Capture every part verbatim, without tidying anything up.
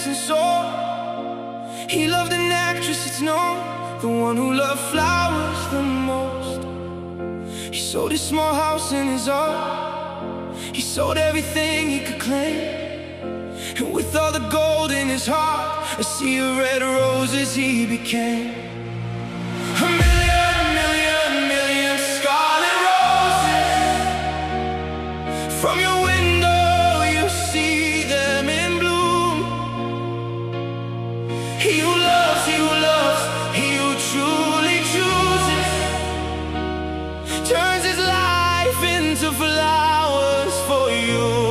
dance and soar. He loved an actress, it's known, the one who loved flowers the most. He sold his small house and his art. He sold everything he could claim. And with all the gold in his heart, a sea of red roses he became. A million, million, million scarlet roses. From your window you see them in bloom. He who loves, he who loves, he who truly chooses, turns his life into flowers for you.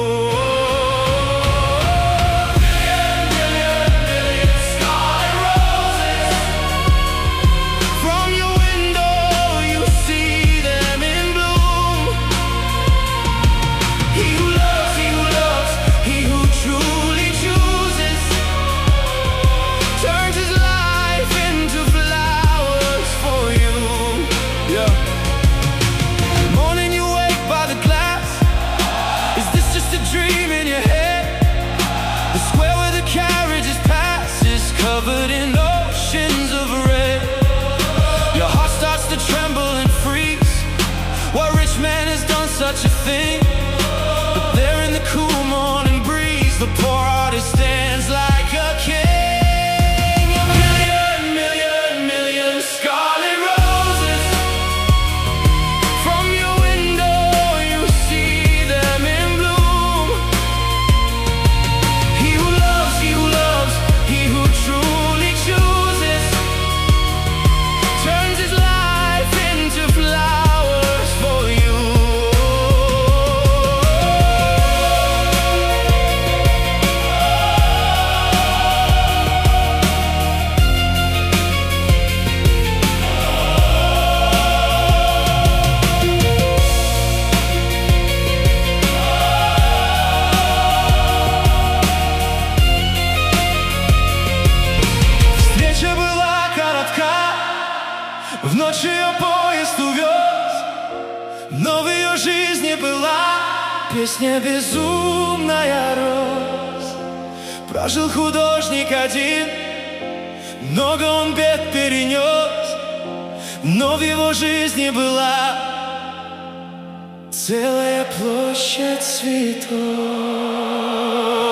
Covered in oceans of red, your heart starts to tremble and freeze. What rich man has done such a thing? But there in the cool morning breeze, the poor artist stands like a king. A million, million, million scarlet roses. From your window you see them in bloom. He who loves, he who loves, he who truly chooses, turns his life into flowers for you. Встреча была коротка, в ночь ее поезд увез, но в ее жизни была песня безумная роз. Прожил художник один, много он бед перенес, но в его жизни была целая площадь цветов.